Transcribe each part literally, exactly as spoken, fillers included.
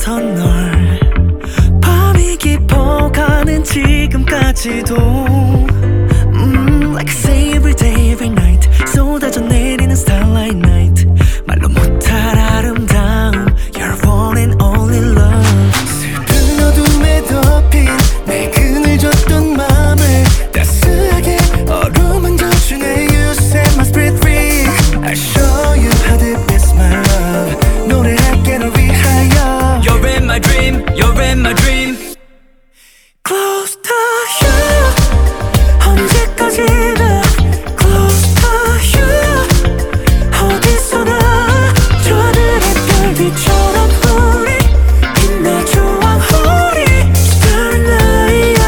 보던 널 밤이 깊어가는 지금까지도 mm, Like I say every day every night 쏟아져 내리는 starlight night 말로 못할 아름다움 You're one and only love 슬픈 어둠에 덮인 내 그늘 줬던 맘을 따스하게 어루만져주네 You set my spirit free I'll show you how deep is my love 노래할게 널 위하여 You're in my dream, you're in my dream Close to you 언제까지나 Close to you 어디서나 저 하늘의 별빛처럼 우리 빛나줘 왕홀히 Starry night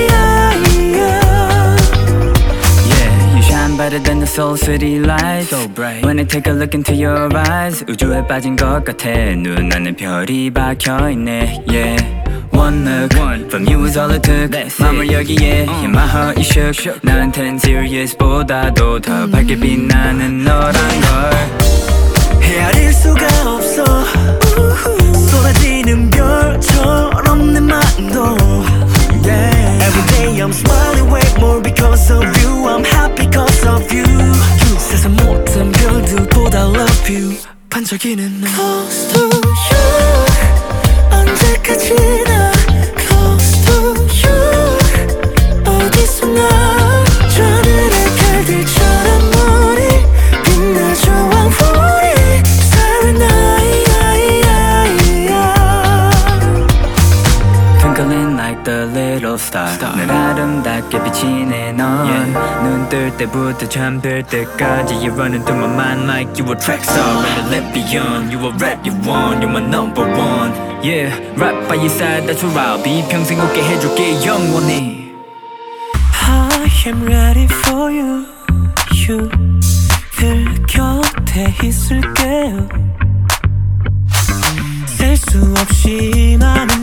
Yeah, you shine brighter than the soul city lights So bright When I take a look into your eyes 우주에 빠진 것 같아 눈 안에 별이 박혀있네 Yeah One look One. from you is all it took 맘을 여기에 uh. my heart is shook, shook. 나한텐 serious보다도 더 밝게 빛나는 너란 걸 헤아릴 수가 없어 우후. 쏟아지는 별처럼 내 맘도 yeah. Every day I'm smiling way more because of you I'm happy cause of you, you. 세상 모든 별들보다 love you 반짝이는 너 Close to you 언제까지나 Close to you 어디서나 저 하늘의 별들처럼 우리 빛나줘 왕홀히 Starry night Twinkling like the little star 늘 아름답게 비치네 넌 눈 뜰 때부터 잠들 때까지 You're running through my mind like you a track star And I live beyond You a rap you want You're my number one Yeah, right by your side that's where I'll be 평생 웃게 해줄게 영원히 I am ready for you You 늘 곁에 있을게요 셀 수 없이 많은